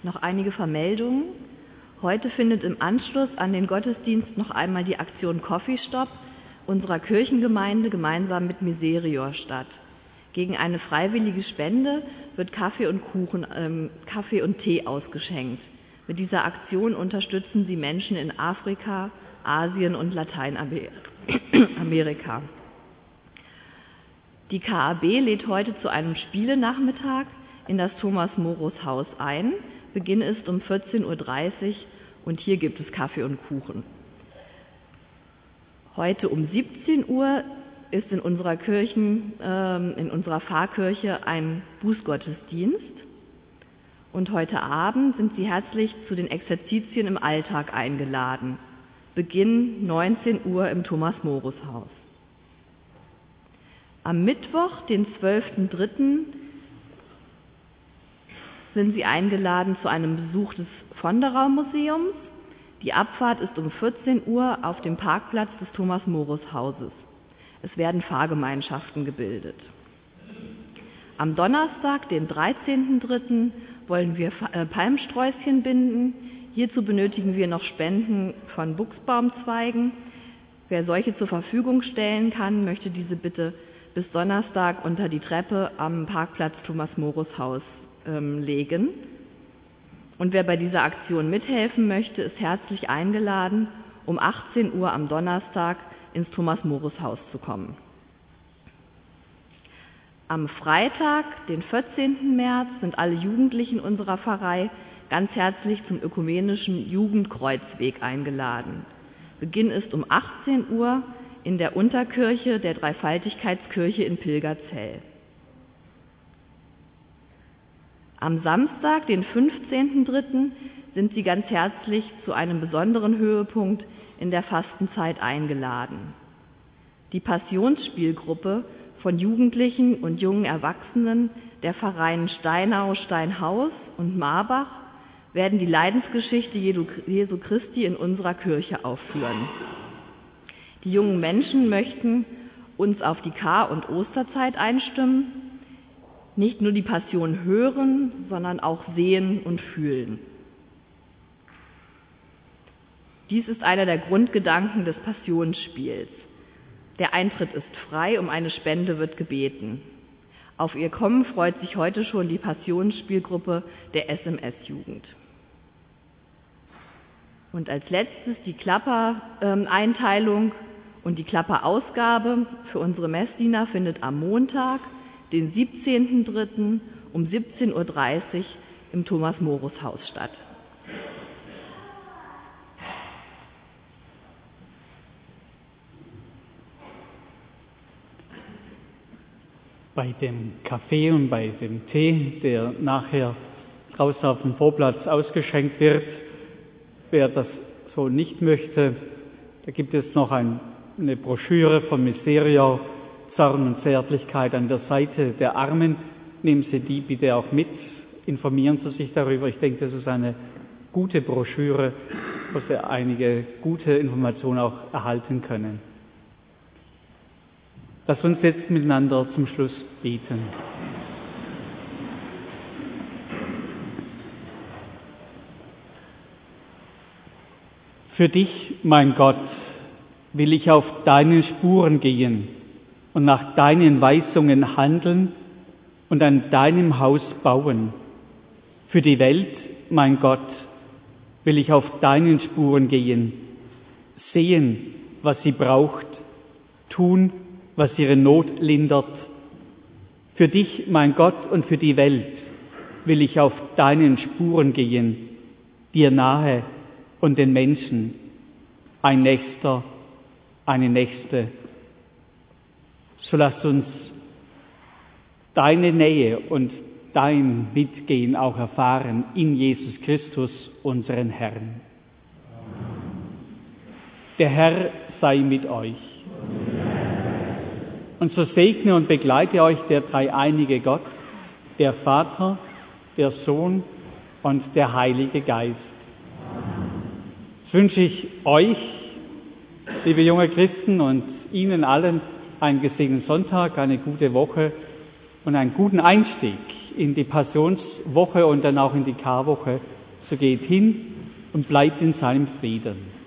Noch einige Vermeldungen. Heute findet im Anschluss an den Gottesdienst noch einmal die Aktion Coffee Stop unserer Kirchengemeinde gemeinsam mit Miserior statt. Gegen eine freiwillige Spende wird Kaffee und Tee ausgeschenkt. Mit dieser Aktion unterstützen sie Menschen in Afrika, Asien und Lateinamerika. Die KAB lädt heute zu einem Spielenachmittag in das Thomas-Morus-Haus ein. Beginn ist um 14:30 Uhr und hier gibt es Kaffee und Kuchen. Heute um 17 Uhr ist in unserer Pfarrkirche ein Bußgottesdienst. Und heute Abend sind Sie herzlich zu den Exerzitien im Alltag eingeladen. Beginn 19 Uhr im Thomas-Morus-Haus. Am Mittwoch, den 12.03., sind Sie eingeladen zu einem Besuch des Vonderau-Museums. Die Abfahrt ist um 14 Uhr auf dem Parkplatz des Thomas-Morus-Hauses. Es werden Fahrgemeinschaften gebildet. Am Donnerstag, den 13.03., wollen wir Palmsträußchen binden. Hierzu benötigen wir noch Spenden von Buchsbaumzweigen. Wer solche zur Verfügung stellen kann, möchte diese bitte bis Donnerstag unter die Treppe am Parkplatz Thomas-Morus-Haus legen. Und wer bei dieser Aktion mithelfen möchte, ist herzlich eingeladen, um 18 Uhr am Donnerstag ins Thomas-Morus-Haus zu kommen. Am Freitag, den 14. März, sind alle Jugendlichen unserer Pfarrei ganz herzlich zum ökumenischen Jugendkreuzweg eingeladen. Beginn ist um 18 Uhr in der Unterkirche der Dreifaltigkeitskirche in Pilgerzell. Am Samstag, den 15.03., sind Sie ganz herzlich zu einem besonderen Höhepunkt in der Fastenzeit eingeladen. Die Passionsspielgruppe von Jugendlichen und jungen Erwachsenen der Pfarreien Steinau, Steinhaus und Marbach werden die Leidensgeschichte Jesu Christi in unserer Kirche aufführen. Die jungen Menschen möchten uns auf die Kar- und Osterzeit einstimmen, nicht nur die Passion hören, sondern auch sehen und fühlen. Dies ist einer der Grundgedanken des Passionsspiels. Der Eintritt ist frei, um eine Spende wird gebeten. Auf ihr Kommen freut sich heute schon die Passionsspielgruppe der SMS-Jugend. Und als letztes die Klapper-Einteilung und die Klapper-Ausgabe für unsere Messdiener findet am Montag, den 17.03. um 17:30 Uhr im Thomas-Morus-Haus statt. Bei dem Kaffee und bei dem Tee, der nachher draußen auf dem Vorplatz ausgeschenkt wird, wer das so nicht möchte, da gibt es noch eine Broschüre von Miserior, Zorn und Zärtlichkeit an der Seite der Armen. Nehmen Sie die bitte auch mit, informieren Sie sich darüber. Ich denke, das ist eine gute Broschüre, wo Sie einige gute Informationen auch erhalten können. Lass uns jetzt miteinander zum Schluss beten. Für dich, mein Gott, will ich auf deine Spuren gehen und nach deinen Weisungen handeln und an deinem Haus bauen. Für die Welt, mein Gott, will ich auf deinen Spuren gehen, sehen, was sie braucht, tun, was ihre Not lindert. Für dich, mein Gott, und für die Welt will ich auf deinen Spuren gehen, dir nahe und den Menschen, ein Nächster, eine Nächste. So lasst uns deine Nähe und dein Mitgehen auch erfahren in Jesus Christus, unseren Herrn. Der Herr sei mit euch. Und so segne und begleite euch der dreieinige Gott, der Vater, der Sohn und der Heilige Geist. Jetzt wünsche ich euch, liebe junge Christen, und Ihnen allen einen gesegneten Sonntag, eine gute Woche und einen guten Einstieg in die Passionswoche und dann auch in die Karwoche So geht hin und bleibt in seinem Frieden.